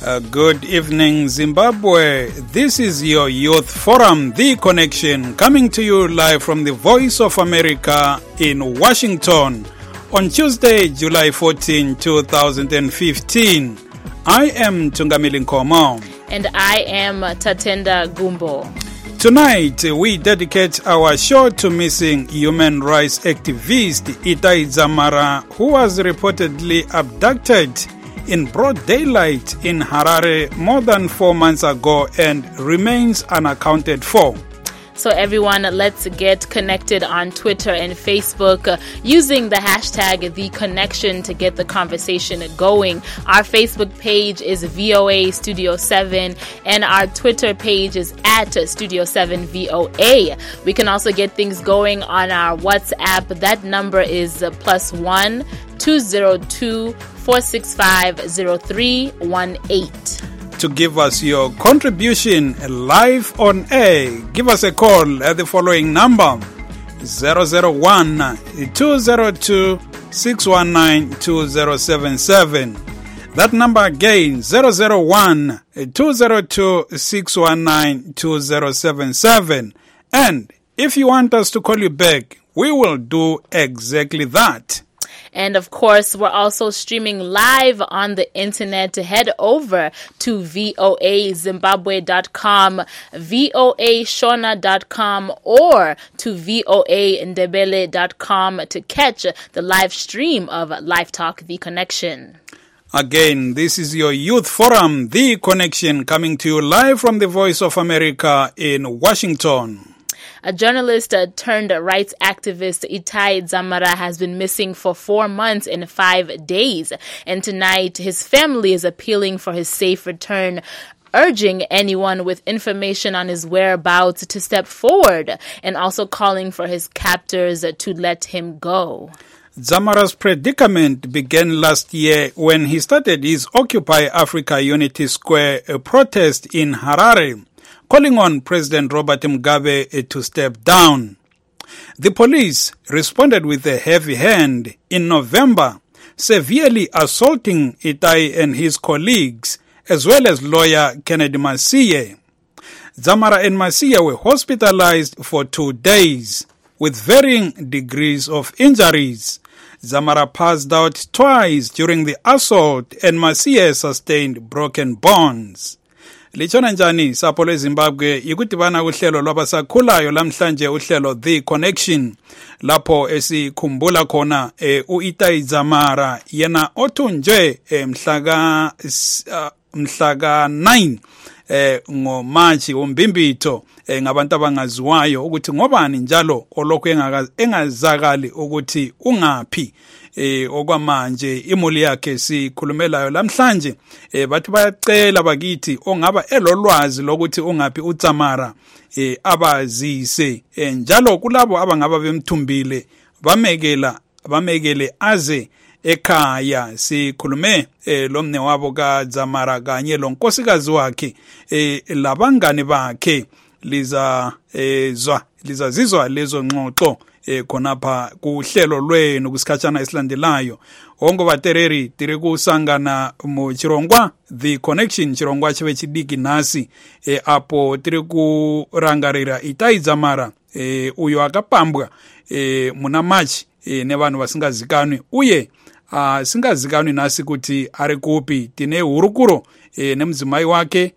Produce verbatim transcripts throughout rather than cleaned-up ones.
Uh, good evening, Zimbabwe. This is your Youth Forum, The Connection, coming to you live from the Voice of America in Washington on Tuesday, July fourteenth, twenty fifteen. I am Tungamili Nkomo. And I am Tatenda Gumbo. Tonight, we dedicate our show to missing human rights activist Itai Dzamara, who was reportedly abducted in broad daylight in Harare more than four months ago and remains unaccounted for. So everyone, let's get connected on Twitter and Facebook uh, using the hashtag The Connection to get the conversation going. Our Facebook page is V O A Studio seven and our Twitter page is at Studio seven V O A. We can also get things going on our WhatsApp. That number is uh, plus one two zero two four six five zero three one eight. To give us your contribution live on air, give us a call at the following number: zero zero one two zero two six one nine two zero seven seven. That number again, zero zero one two zero two six one nine two zero seven seven. And if you want us to call you back, we will do exactly that. And of course, we're also streaming live on the internet. To head over to V O A Zimbabwe dot com, V O A Shona dot com, or to V O A Ndebele dot com to catch the live stream of Live Talk, The Connection. Again, this is your Youth Forum, The Connection, coming to you live from the Voice of America in Washington. A journalist uh, turned rights activist Itai Dzamara has been missing for four months and five days. And tonight, his family is appealing for his safe return, urging anyone with information on his whereabouts to step forward, and also calling for his captors uh, to let him go. Dzamara's predicament began last year when he started his Occupy Africa Unity Square uh, protest in Harare, calling on President Robert Mugabe to step down. The police responded with a heavy hand in November, severely assaulting Itai and his colleagues, as well as lawyer Kennedy Masiye. Dzamara and Masiye were hospitalized for two days with varying degrees of injuries. Dzamara passed out twice during the assault and Masiye sustained broken bones. Lichona njani sapho leZimbabwe ikudibana kuhlelo lwabasakhulayo lamhlanje uhlelo The Connection lapho esikhumbula khona e, uItai Dzamara yena othunjwe e, mhlaka uh, mhlaka nine eh ngo March umbimbitho eh, ngabantu abangaziwayo ukuthi ngobani njalo olokho engazakali ukuthi ungaphi eh okwamanje imuli yakhe sikhulumelayo lamhlanje eh bathi bayacela bakithi ongaba elolwazi lokuthi ungaphi uDzamara eh abazise eh, njalo kulabo abangaba bemthumbile bamekela bamekele aze ekhaya. Sikhulume eh, lomne wabo kaDzamara kanye lonkosikazi wakhe eh, labangane bakhe liza eh, zwa liza zizwa lezo ngxoxo eh, khonapha kuhlelo lwenu kusikhatshana esilandelayo. Ongo batereri tiri kusangana mu Chirongwa The Connection Chirongwa chive chidiki nasi eh, apo tiri kurangarira Itai Dzamara eh, uyo akapambwa eh, muna March eh, nevanhu vasingazikanwi uye Uh, singazikanwi nasi kuti ari kupi. Tine hurukuro e, nemudzimai wake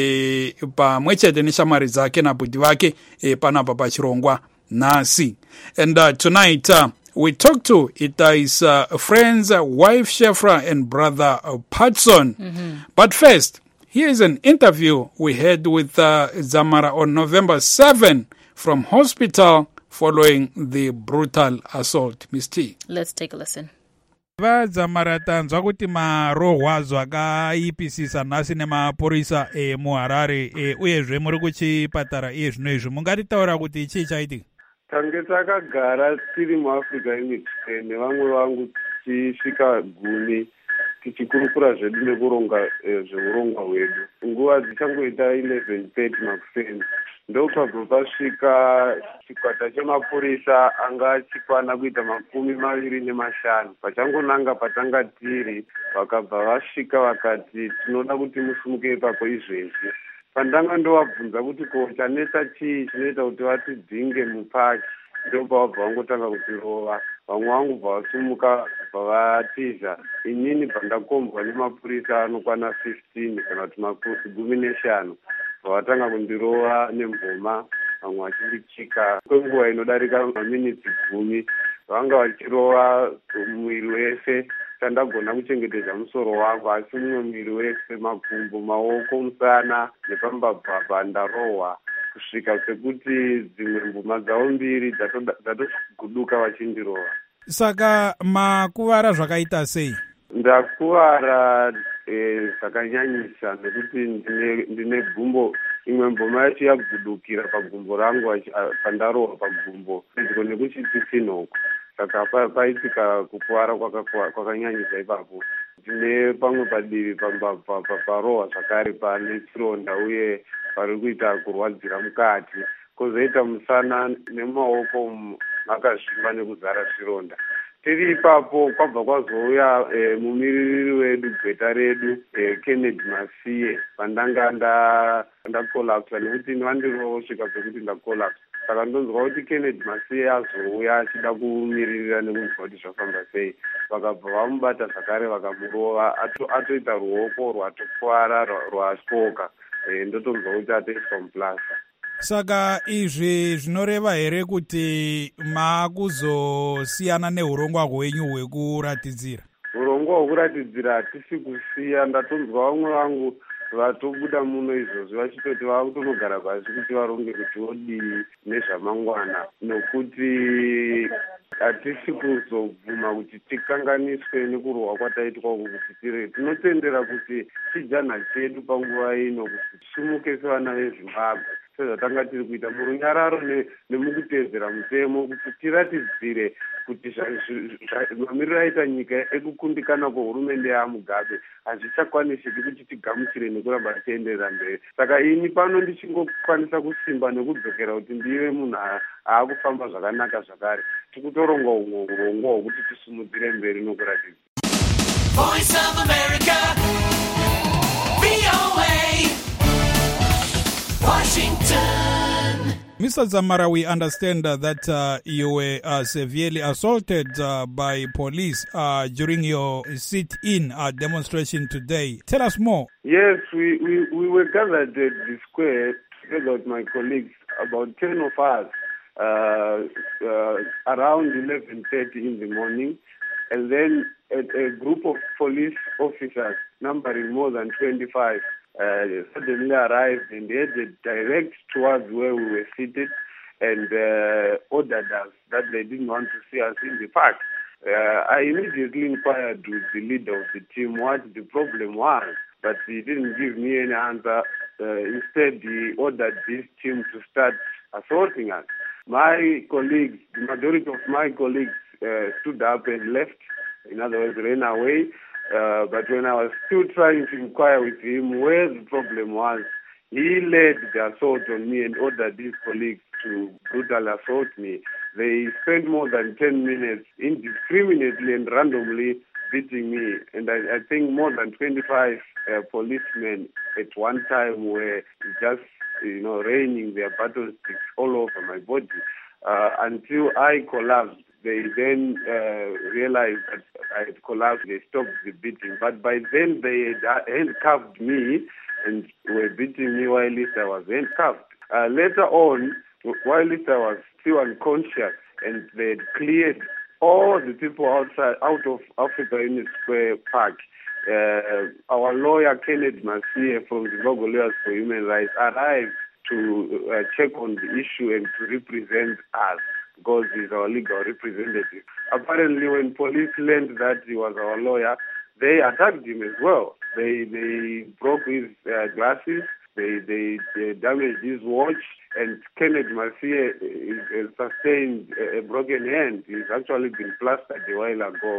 e, pamwechete neshamwari dzake nabhudhi vake e, panapa pachirongwa nasi. And uh, tonight uh, we talk to Itai's uh, friends, uh, wife Shefra and brother uh, Patson. Mm-hmm. But first, here is an interview we had with uh, Dzamara on November seventh from hospital following the brutal assault. Miss T. Let's take a listen. Va Dzamara tanzwa kuti marohwazwa akaipisisa nhasi nemaporisa e, muHarare e, uyezve muri kuchipatara iye zvino izvi mungatitaura kuti chii chaitika? Tange takagara tiri muAfrica Unity nevamwe vangu tichisvika gumi tichikurukura zvedu nekuronga zveurongwa hwedu. Nguva dzichangoita eleven thirty makuseni ndokabva pasvika chikwata chemapurisa anga achikwana kuita makumi maviri nemashanu. Pachangonanga patanga tiri vakabva vasvika vakati tinoda kuti musimuke ipapo izvezvi. Pandanga ndovabvunza kuti ko chanetsa chii chinoita kuti vatidzinge mupaki, ndobva vabva vangotanga kutirova. Vamwe vangu bva vasumuka bva vatiza. Inini bva ndakombwa nemapurisa anokwana fifteen kana kuti mapusi gumi neshanu. Vatanga kundirova nemboma, vamwe vachindichika kwenguva inodarika maminitsi gumi. Vanga vachirova mwiri wese, chandagona kuchengetedza musoro wangu, asi mumwe mwiri wese, makumbo, maoko, musana nepambabva ndarohwa kusvika sekuti dzimwe mbuma dzavo mbiri dzatoguduka vachindirova. Saka makuvara zvakaita sei? Ndakuvara zvakanyanyisa nekuti ndine gumbo, imwe mboma yacho yagudukira pagumbo rangu pandarohwa pagumbo pedyo nekuchitsitsinhoko. Saka paitika kukuvara kwakanyanyisa ipapo. Ndine pamwe padivi pambabva parohwa zvakare pane chironda uye pari kuita kurwadzira mukati. Kozoita musana nemaoko makazvimba nekuzara zvironda. Tiri ipapo kwabva kwazouya e, mumiririri wedu gweta redu e, Kennedy Masiye pandanga ndakolapsa nekuti vandirosvika pekuti ndakolapsa. Saka ndonzwa kuti Kennedy Masiye azouya achida kumiririra nekunzwa kuti zvafamba sei. Vakabva vamubata zvakare vakamurova, atoita ruoko rwatokuvara rwasvoka. E, ndotonzwa kuti atoiswa muplasa. Saka izvi zvinoreva here kuti maakuzosiyana neurongwa hwenyu hwekuratidzira? Urongwa hwekuratidzira hatisi kusiya. Ndatonzwa vamwe vangu vatobuda muno izvozvi vachitoti vakutonogara pasi kuti varonge kuti vodii nezvamangwana, nokuti hatisi kuzobvuma kuti tikanganiswe nekurohwa kwataitwa uku kuti tire. Tinotendera kuti chijanha chedu panguva ino kuti tisimuke sevana veZimbabwe sezvatanga tiri kuita murunyararo nemukutedzera mutemo, kuti tiratidzire kuti mamiriro aita nyika ekukundikana kwehurumende yaMugabe hazvichakwanisiki kuti tigamuchire nekuramba tichienderera mberi. Saka ini pano ndichingokwanisa kusimba nekudzokera kuti ndive munhu aakufamba zvakanaka zvakare. Tikutoronga umwe urongwa hwekuti tisimudzire mberi nokuratidza. Voice of America, V O A, Washington. Mister Zamara, we understand uh, that uh, you were uh, severely assaulted uh, by police uh, during your sit-in uh, demonstration today. Tell us more. Yes, we, we, we were gathered at the square together with my colleagues, about ten of us, uh, uh, around eleven thirty in the morning. And then a, a group of police officers, numbering more than twenty-five, Uh, suddenly arrived and headed direct towards where we were seated and uh, ordered us that they didn't want to see us in the park. Uh, I immediately inquired with the leader of the team what the problem was, but he didn't give me any answer. Uh, instead, he ordered this team to start assaulting us. My colleagues, the majority of my colleagues uh, stood up and left, in other words, ran away. Uh, but when I was still trying to inquire with him where the problem was, he led the assault on me and ordered his colleagues to brutally assault me. They spent more than ten minutes indiscriminately and randomly beating me. And I, I think more than twenty-five uh, policemen at one time were just, you know, raining their battle sticks all over my body uh, until I collapsed. They then uh, realized that I had collapsed. They stopped the beating. But by then they had handcuffed me and were beating me while I was handcuffed. Uh, later on, while I was still unconscious and they had cleared all the people outside, out of Africa Unit Square Park, uh, our lawyer Kennedy Masiye from the Zimbabwe Lawyers for Human Rights arrived to uh, check on the issue and to represent us, because he's our legal representative. Apparently, when police learned that he was our lawyer, they attacked him as well. They they broke his uh, glasses, they, they they damaged his watch, and Kennedy Masiye is, is sustained a broken hand. He's actually been plastered a while ago.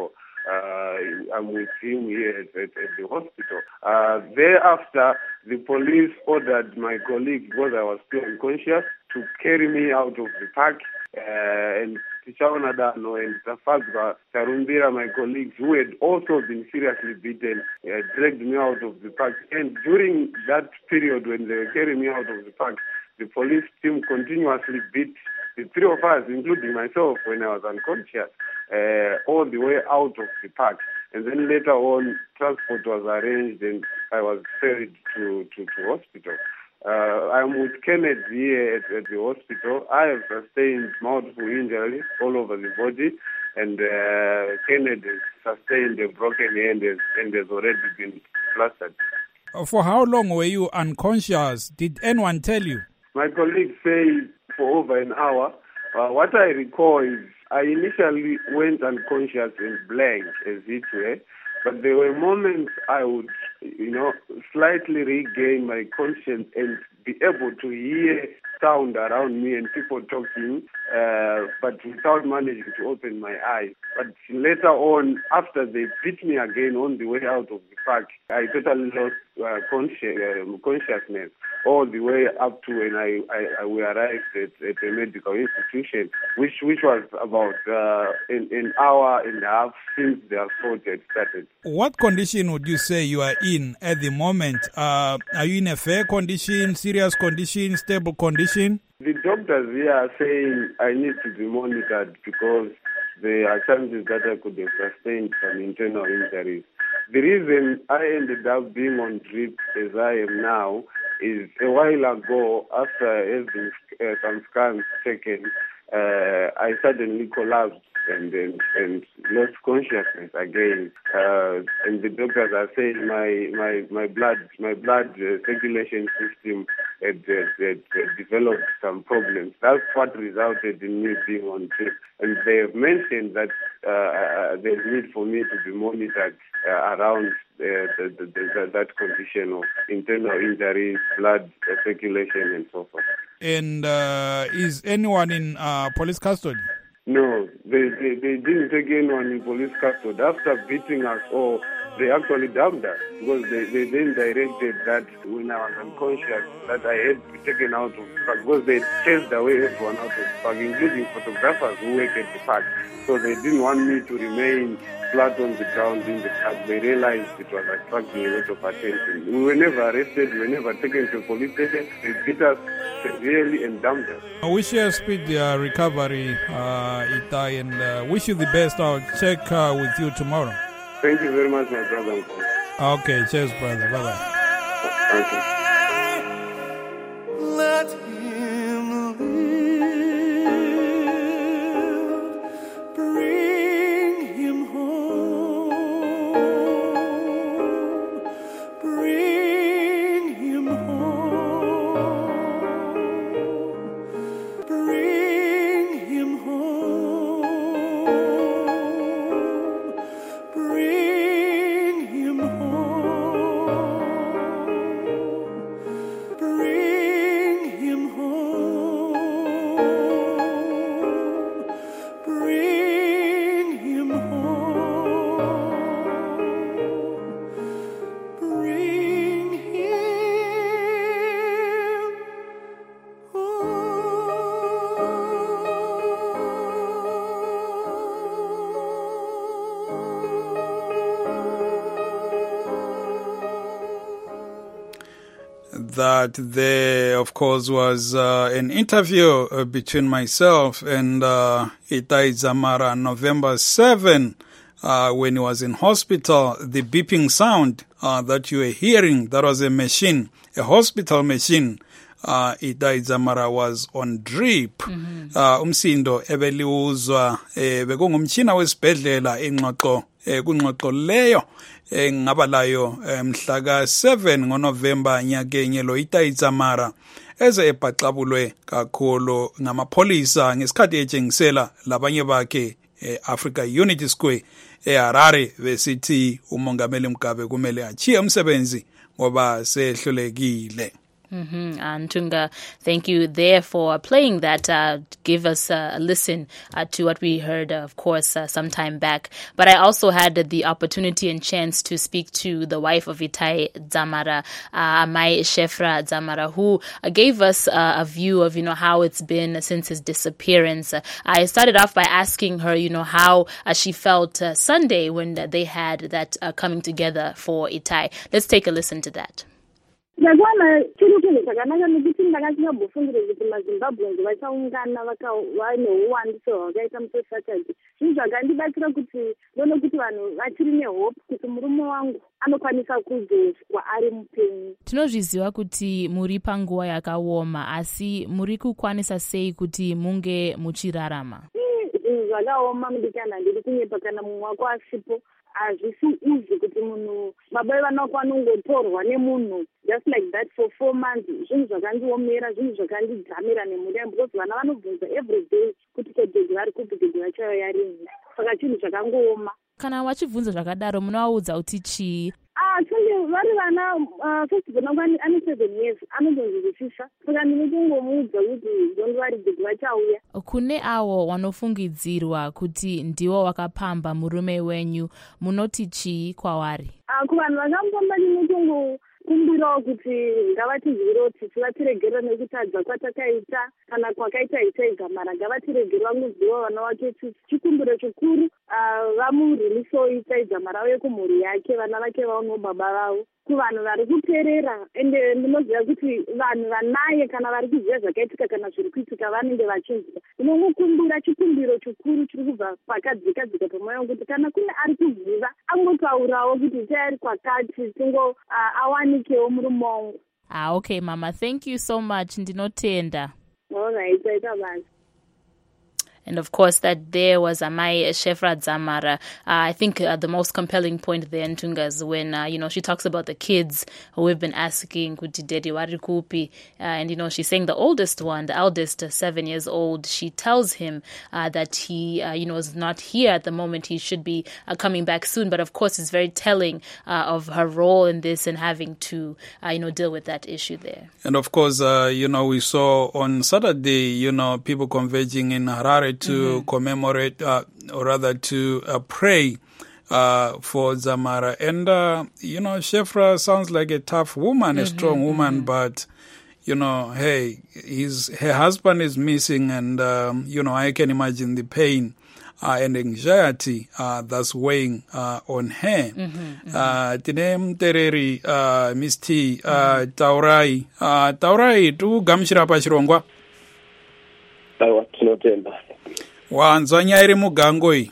uh, I'm with him here at, at, at the hospital. Uh, thereafter, the police ordered my colleague, because I was still unconscious, to carry me out of the park, uh, and Tichawanadano and Tafagba Tarumbira, my colleagues, who had also been seriously beaten, uh, dragged me out of the park. And during that period when they were carrying me out of the park, the police team continuously beat the three of us, including myself, when I was unconscious, uh, all the way out of the park. And then later on, transport was arranged and I was ferried to, to, to hospital. Uh, I'm with Kenneth here at, at the hospital. I have sustained multiple injuries all over the body, and uh, Kenneth has sustained a broken hand and has already been plastered. For how long were you unconscious? Did anyone tell you? My colleagues say for over an hour. Uh, what I recall is I initially went unconscious and blank, as it were, but there were moments I would, you know, slightly regain my conscience and be able to hear sound around me and people talking, uh, but without managing to open my eyes. But later on, after they beat me again on the way out of the park, I totally lost uh, consci- uh, consciousness all the way up to when I, I, I we arrived at, at a medical institution, which which was about uh, an, an hour and a half since the assault had started. What condition would you say you are in at the moment? Uh, are you in a fair condition, serious condition, stable condition? The doctors here are saying I need to be monitored because there are chances that I could have sustained some internal injuries. The reason I ended up being on drip as I am now is a while ago, after having uh, some scans taken, uh, I suddenly collapsed and, and and lost consciousness again. Uh, and the doctors are saying my my my blood my blood uh, circulation system had, had, had, had developed some problems. That's what resulted in me being on drip. And they have mentioned that uh, uh, there's need for me to be monitored uh, around uh, the, the, the, that condition of internal injuries, blood uh, circulation, and so forth. And uh, is anyone in uh, police custody? No, they, they, they didn't take anyone in police custody. After beating us all, they actually dumped us because they, they then directed that when I was unconscious that I had to be taken out of the park because they chased away everyone out of the park, including photographers who work at the park. So they didn't want me to remain flat on the ground in the park. They realized it was attracting a lot of attention. We were never arrested. We were never taken to a police station. They beat us severely and dumped us. I wish you a speedy uh, recovery, uh, Itai, and uh, wish you the best. I'll check uh, with you tomorrow. Thank you very much, my brother. Okay, cheers, brother. Bye-bye. Thank you. Let him live, bring him home, bring him home, bring him home, bring him home, bring him home, bring him home, bring That there, of course, was uh, an interview uh, between myself and uh, Itai Dzamara on November seventh uh, when he was in hospital. The beeping sound uh, that you were hearing, that was a machine, a hospital machine. Uh, Itai Dzamara was on drip. Mm-hmm. Uh, umsindo ebeliuzwa eh, bekungumtshina wesibhedlela ingxoxo eh, kungxoxo leyo eh, ngaba layo eh, mhla ka seven ngoNovember nyakenye lo Itai Dzamara eze ebhaxabulwe kakhulu ngamapholisa ngesikhathi etshengisela labanye bakhe eh, Africa Unity Square eHarare besithi umongameli Mugabe kumele achiye umsebenzi ngoba sehlulekile. Mm-hmm. And Tunga, thank you there for playing that. Uh, give us uh, a listen uh, to what we heard, uh, of course, uh, some time back. But I also had the opportunity and chance to speak to the wife of Itai Dzamara, uh, Amai Shefra Dzamara, who uh, gave us uh, a view of, you know, how it's been since his disappearance. Uh, I started off by asking her, you know, how uh, she felt uh, Sunday when uh, they had that uh, coming together for Itai. Let's take a listen to that. Ndakwana chiri chinhu chakanaka nekuti ndakasinyambofungire kuti maZimbabweans vachaungana vane uwandiso hwakaita musi Saturday. Zvinhu zvakandibatsira kuti ndone kuti vanhu vachiri nehope kuti murume wangu anokwanisa kuzoswa ari mupenyu. Tinozviziva kuti muri panguva yakaoma, asi muri kukwanisa sei kuti munge muchirarama? Zvinhu zvakaoma mudikana, ndiri kunyepa kana mumwe wako asipo. Hazvisi easy kuti munhu baba vanokwana kungotorwa nemunhu just like that for four months. Zvinhu zvakandiomera, zvinhu zvakandidzamira nemurembo, because vana vanobvunza every day kuti kodhedhi vari kupi, kodhedhi vachayo yarini. Saka chinhu chakangooma. Kana vachibvunza zvakadaro munovaudza kuti chii? Ah, kunge vari vana first born wangu ane seven years, anondonzwisisa. Saka ndinotongomuudza kuti don't worry, godhi vachauya. Kune avo wanofungidzirwa kuti ndiwo wakapamba murume wenyu, munoti chii kwavari? Ah, kuvanhu vakamupamba ndinotongo kumbirawo kuti ngavatizwirewo tsitsi, vatiregerera nekutadza kwatakaita kana kwakaita Itai Dzamara, ngavatiregerera nguzivo vana vake tsitsi. Chikumbiro chikuru vamurilisewo Itai Dzamara uye kumhuri yake, vana vake vaonewo baba vavo. Kuvanhu vari kuperera, ende ndinoziva kuti vanhu vanaye kana vari kuziva zvakaitika kana zviri kuitika vanenge vachinzwa. Ndinongokumbira chikumbiro chikuru chiri kubva pakadzikadzika pamwoyo wangu kuti kana kune ari kuziva angotaurawo kuti Itai ari kwakati, tingo awanikewo murume wangu. Ah, okay, Mama. Thank you so much. Ndinotenda. All right, taita basi. And of course, that there was Amai Shefra Dzamara. Uh, I think uh, the most compelling point there in Tunga is when, uh, you know, she talks about the kids who we've been asking, Kuti Dedi Warikupi. Uh, and, you know, she's saying the oldest one, the eldest, uh, seven years old, she tells him uh, that he, uh, you know, is not here at the moment. He should be uh, coming back soon. But of course, it's very telling uh, of her role in this and having to, uh, you know, deal with that issue there. And of course, uh, you know, we saw on Saturday, you know, people converging in Harare to mm-hmm. commemorate, uh, or rather to uh, pray uh, for Dzamara. And, uh, you know, Shefra sounds like a tough woman, mm-hmm, a strong woman, mm-hmm. but, you know, hey, his, her husband is missing, and, um, you know, I can imagine the pain uh, and anxiety uh, that's weighing uh, on her. Mm-hmm, mm-hmm. Tine mtereri uh, Miss T, uh, mm-hmm. Taurai. Uh, Taurai, tu gamshira pa chirongwa? Aiwa, tinotenda. Wanzwa nyaya iri mugango iyi?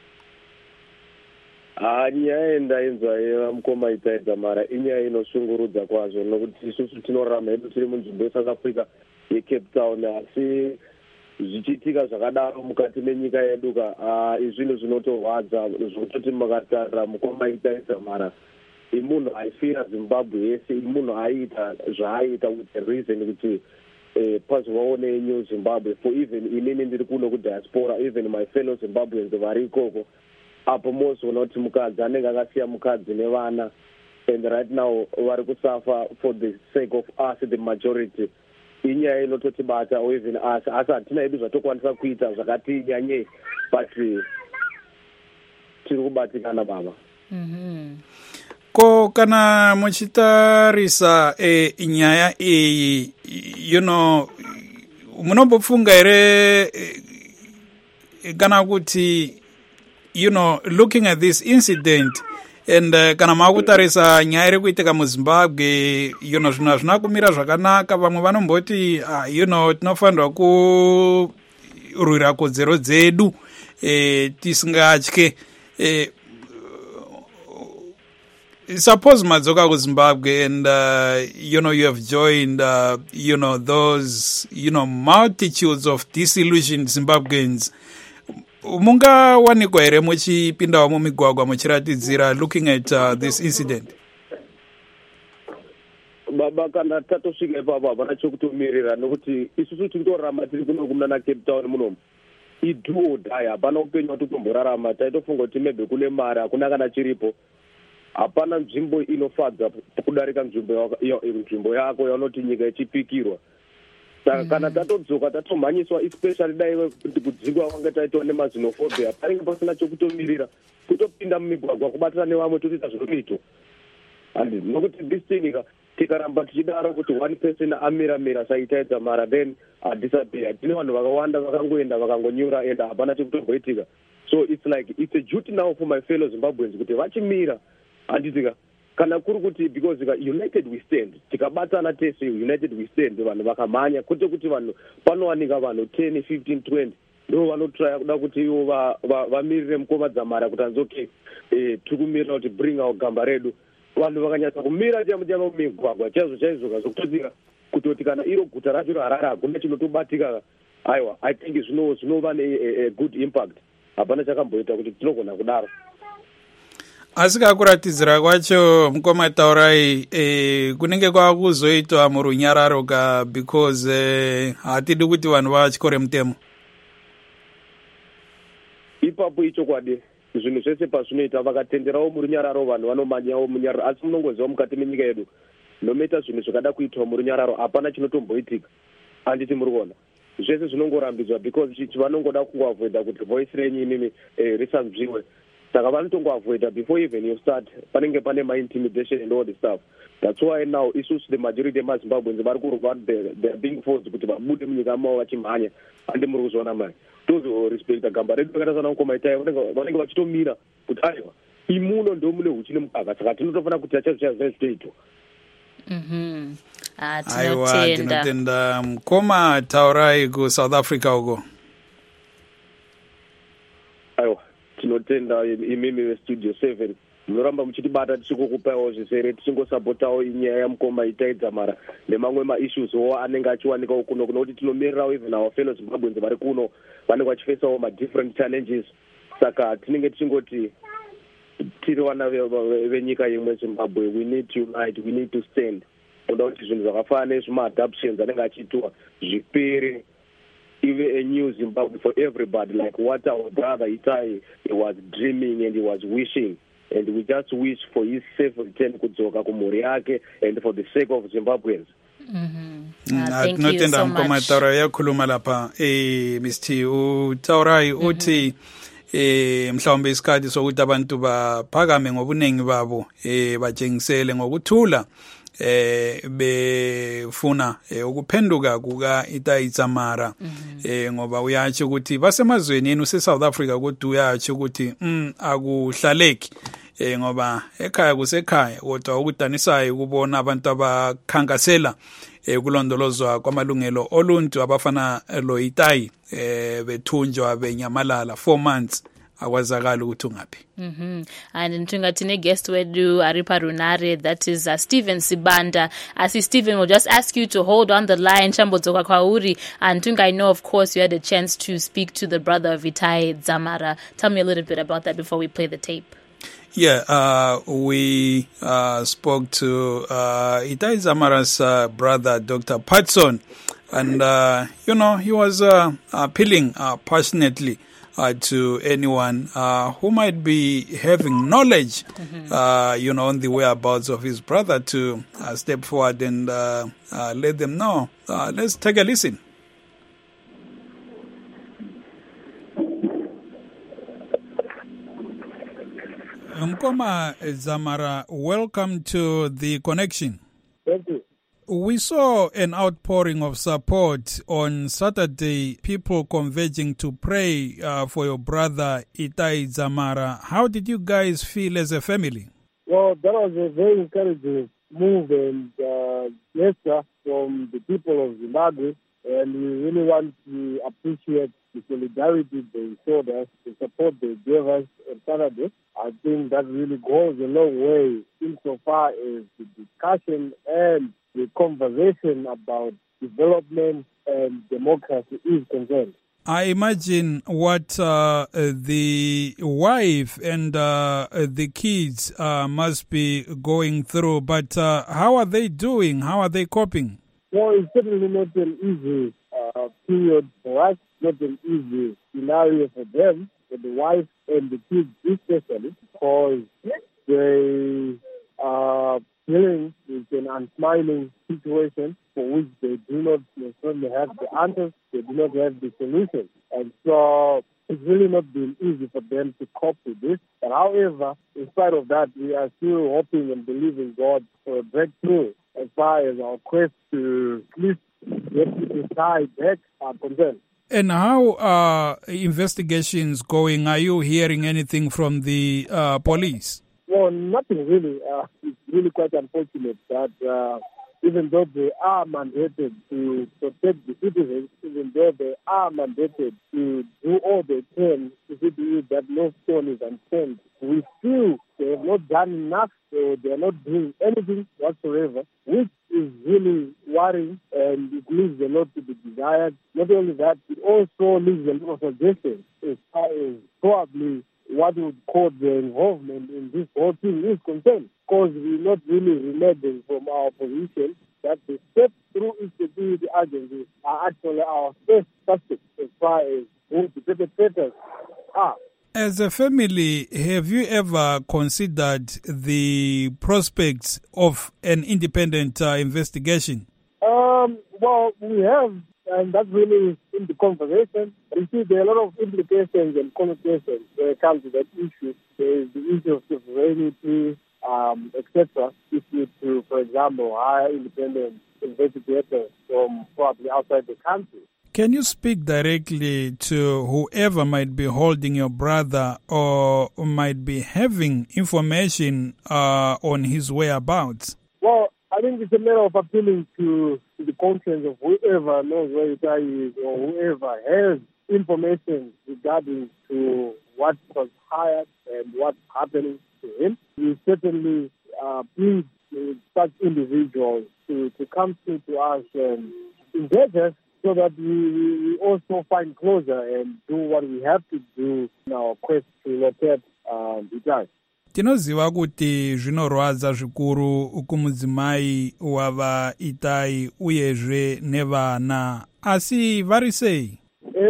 Ah, nyaya yendainzwa yemukoma Itai Dzamara inyaya inoshungurudza kwazvo, nokuti isusu tinorarama hedu tiri munzvimbo yeSouth Africa yeCape Town, asi zvichiitika zvakadaro mukati menyika yedu ka izvinhu zvinotorwadza zvokutoti makatarira mukoma Itai Dzamara imunhu aifira Zimbabwe yese, imunhu aiita zvaaita with the reason kuti Uh, pazovaone New Zimbabwe, for even inini ndiri kuno kudiaspora, even my fellow Zimbabweans vari ikoko, apo mozoona kuti mukadzi anenge akasiya mukadzi nevana, and right now vari kusafa for the sake of us, the majority. Inyaya inototibata or even us, asi hatina hedu zvatokwanisa kuita zvakati nyanyei, but tiri kubatikana baba. Mm-hmm. Ko kana muchitarisa e nyaya iyi, you know, munombofunga ere kana kuti, you know, looking at this incident and uh, kana makutarisa nyaya iri kuitika muZimbabwe, you know, zvina zvina kumira zvakanaka, vamwe vanomboti uh, you know, tinofanirwa kurwira kodzero dzedu eh, tisingatye eh, suppose madzoka kuZimbabwe and uh, you know, you have joined uh, you know, those, you know, multitudes of disillusioned Zimbabweans, mungawanikwa here muchipindawo mumigwagwa muchiratidzira looking at uh, this incident? Baba, kana tatosvika ipapo hapana chokutomirira, nokuti isusu tiritorarama tiri kuno kumuna Cape Town munomu ido or die, hapana upenyu hwatotomborarama. Taitofunga kuti maybe kune mari hakuna kana chiripo, hapana nzvimbo inofadza kudarika nzvimbo nzvimbo yako yaunoti nyika ichipikirwa. Saka kana tatodzoka tatomhanyiswa especially dai kuti kudzingwa kwanga taitwa nemaxenophobia panenge pasina chokutomirira kutopinda mumigwagwa kubatana nevamwe totoita zvinoitwa. And nokuti this thing tikaramba tichidaro kuti one person amira-mira saitaedza mara then adisappear. Tine vanhu vakawanda vakangoenda vakangonyura and hapana chekutomboitika. So it's like it's a duty now for my fellow Zimbabweans kuti vachimira handitika kana kuri kuti because united we stand tikabatana tese united we stand vanhu vakamhanya kwete kuti vanhu panowanika vanhu ten fifteen twenty ndo vanotraya kuda kuti ivo vamirire mukomadzamara kuti hanzi okay tiri kumirira kuti bring our gamba redu. Vanhu vakanyatsa kumira chamo mumigwagwa chaizvo chaizvo kazokutotika kutoti kana iro guta racho raharare hakuna chinotobatika. Aiwa I think zvinova a good impact. Hapana chakamboita kuti tinogona kudaro. Asi kakuratidzira kwacho mukoma taurai eh, kunenge kwakuzoitwa murunyararo ka because eh, hatidi kuti vanhu vachikore mutemo. Ipapo icho kwadi zvinhu zvese pazvinoita vakatenderawo murunyararo vanhu vanomanyawo munyararo asi munongoziva mukati menyika yedu nomaita zvinhu zvakada kuitwa murunyararo hapana chinotomboitika. Handiti muri kuona zvese zvinongorambidzwa because vanongoda kungoavoida kuti voice renyu inini eh, risanzviwe. Saka vanotongoavoida before even you start panenge pane ma-intimidation and all the stuff. That's why now isusu the majority emazimbabweans vari kurwa they are being forced kuti vabude munyika mavo vachimhanya. Handi muri kuzviona mai tozorespecta gamba redu vakaita sana mukomaitai vanenge vachitomira kuti aiwa imuno ndo mune huchi nemukaka saka tinotofanira kuti chaizvo chaizvo zvinoitwa. Mhm. Ah, aiwa tinotenda mukoma taurai kuSouth Africa uko. Aiwa tinotenda imimi vestudio seven munoramba muchitibata tichikukupaiwo zvisere tichingosapotawo inyaya yamukoma itaedzamara nemamwe maissueso anenge achiwanikawo kuno kunokuti tinomirirawo even our fellow Zimbabweans vari kuno vanenge vachifesawo madifferent challenges. Saka tinenge tichingoti tiri vana venyika imwe Zimbabwe we need to unite, we need to stand. Kuda kuti zvinhu zvakafanana nezvima-adoptions anenge achiitwa zvipere even a new Zimbabwe for everybody, like what our brother Itai he was dreaming and he was wishing. And we just wish for his safe return kudzoka kumhuri yake and for the sake of Zimbabweans. Mm-hmm. Uh, thank you so much. Mkoma taura yakhuluma lapha eh Mister utaurai uthi eh mhlawumbe isikhathi sokuthi abantu baphakame ngobunengi babo eh batshengisele ngokuthula eh befuna ukuphenduka kuka itaitsamara eh ngoba uyathi ukuthi basemazweni yenu seSouth Africa kodwa uyathi ukuthi mm akuhlaleki eh ngoba ekhaya kusekhaya kodwa ukudanisayo ukubona abantu abakhankasela ekulondolozwa kwamalungelo oluntu abafana lo Itai eh bethunjwa benyamalala four months akwazakala ukuthi ungaphi. Mhm. And ntingatine guest wedu aripa runare, that is uh, Stephen Sibanda. As uh, Stephen will just ask you to hold on the line Chambodzoka Kwauri, and Tunga, I know of course you had a chance to speak to the brother of Itai Dzamara. Tell me a little bit about that before we play the tape. Yeah, uh, we uh, spoke to uh, Itai Dzamara's uh, brother, Doctor Patson, and, uh, you know, he was uh, appealing uh, passionately uh, to anyone uh, who might be having knowledge, mm-hmm. uh, you know, on the whereabouts of his brother to uh, step forward and uh, uh, let them know. Uh, let's take a listen. Mkoma Dzamara, welcome to The Connection. Thank you. We saw an outpouring of support on Saturday, people converging to pray uh, for your brother Itai Dzamara. How did you guys feel as a family? Well, that was a very encouraging move and uh, gesture from the people of Zimbabwe, and we really want to appreciate the solidarity they showed us, the support they gave us on Saturday. I think that really goes a long way insofar as the discussion and the conversation about development and democracy is concerned. I imagine what uh, the wife and uh, the kids uh, must be going through, but uh, how are they doing? How are they coping? Well, it's certainly not an easy uh, period for us, not an easy scenario for them, for the wife and the kids especially, because they smiling situation for which they do not necessarily have the answers, they do not have the solution. And so it's really not been easy for them to cope with this. But however, in spite of that, we are still hoping and believing God for a breakthrough as far as our quest to at least get to decide back are concerned. And how are investigations going? Are you hearing anything from the uh, police? Well, nothing really. Uh, it's really quite unfortunate that uh, even though they are mandated to protect the citizens, even though they are mandated to do all they can to see that no stone is unturned, we feel they have not done enough, so they are not doing anything whatsoever, which is really worrying, and it leaves a lot to be desired. Not only that, it also leaves a lot of suggestions as far as probably what would cause the involvement in this whole thing is concerned, because we're not really relenting from our position that the steps through security agencies are actually our first suspect as far as who the perpetrators are. As a family, have you ever considered the prospects of an independent uh, investigation? Um, well, we have, and that's really in the conversation. You see, there are a lot of implications and connotations when it comes to that issue. There is the issue of sovereignty, um, et cetera. If you to, for example, hire independent investigators from probably outside the country. Can you speak directly to whoever might be holding your brother or might be having information uh, on his whereabouts? Well, I think it's a matter of appealing to, to the conscience of whoever knows where Itai is or whoever has information regarding to what was hired and what's happening to him. We certainly uh, plead with such individuals to, to come through to us and engage us, so that we, we also find closure and do what we have to do in our quest to locate um, Itai. Tinoziva kuti zvinorwadza zvikuru kumudzimai wava Itai uyezve nevana, asi vari sei?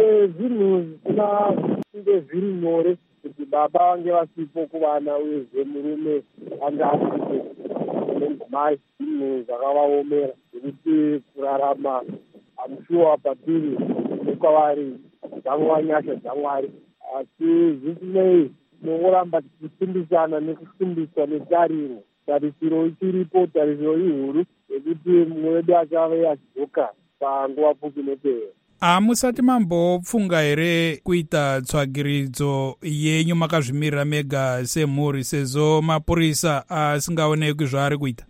Zvinhu zvisina kunge zviri nyore kuti baba vange vasipo kuvana uyezve murume ange asipo nemudzimai. Zvinhu zvakavaomera zvekuti kurarama amushuwa patiri nekwavari dzangwa nyasha dzamwari, asi zvisinei tinongoramba tichisimbisana nekusimbiswa netariro. Tarisiro ichiripo, tarisiro ihuru yekuti mumwe wedu achave achidzoka panguva pfupi inotevera. Hamusati mambopfunga here kuita tsvagiridzo yenyu makazvimirira mega semhuri sezvo mapurisa asingaonekwi zvaari kuita?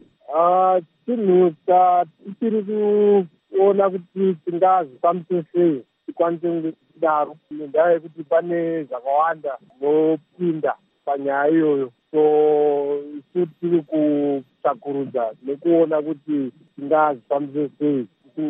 Chinhu chatichiri kuona kuti tingazvikwanise sei tikwanise kudaro nendaa yekuti pane zvakawanda zvinopinda panyaya iyoyo. So isu tiri kutsvakurudza nekuona kuti tingazvikwanise sei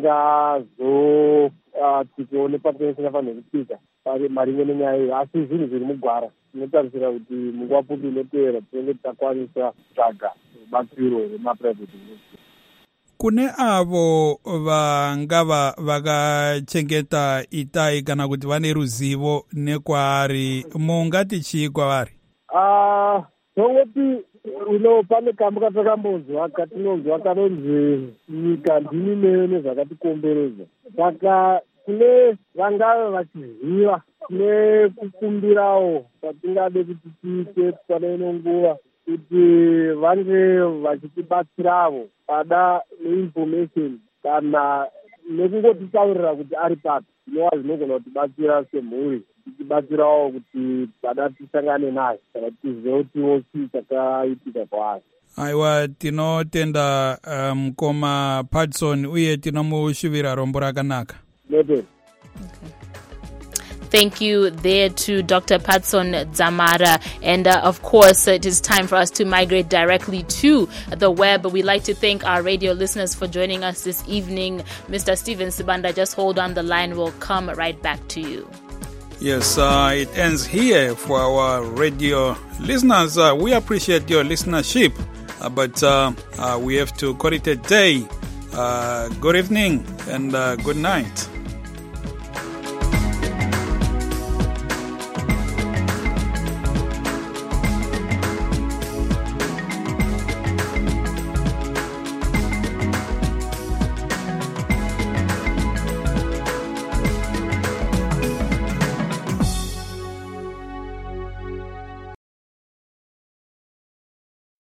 tingazo tione patenge tingafanira kuita maringe nenyaya iyo, asi zvinhu zviri mugwara. Tinotarisira kuti munguva pfupi inotevera tinenge takwanisa kutsvaga rubatsiro rwemapurayivheti. Kune avo vangava vakachengeta Itai kana kuti vane ruzivo nekwaari, mungati chii kwavari? Ah, nongoti uno pane kamwe katakambonzwa katinonzwa kanonzi nyika ndini neyo nezvakatikomberedza. Saka kune vangava vachiziva nekukumbirawo kwatingade kuti tiite pane ino nguva kuti vange vachitibatsiravo pada neinformation kana nekungotitaurira kuti ari papi, zvinova zvinogona kutibatsira semhuri, tichibatsirawo kuti pada tisangane naye kana tizive kutiwo chii chakaitika kwaari. Aiwa, tinotenda mukoma um, Patson uye tinomushuvira rombo rakanaka. Noted. Okay. Thank you there to Doctor Patson Dzamara. And uh, of course, it is time for us to migrate directly to the web. We'd like to thank our radio listeners for joining us this evening. Mister Stephen Sibanda, just hold on the line. We'll come right back to you. Yes, uh, it ends here for our radio listeners. Uh, we appreciate your listenership, uh, but uh, uh, we have to call it a day. Uh, good evening and uh, good night.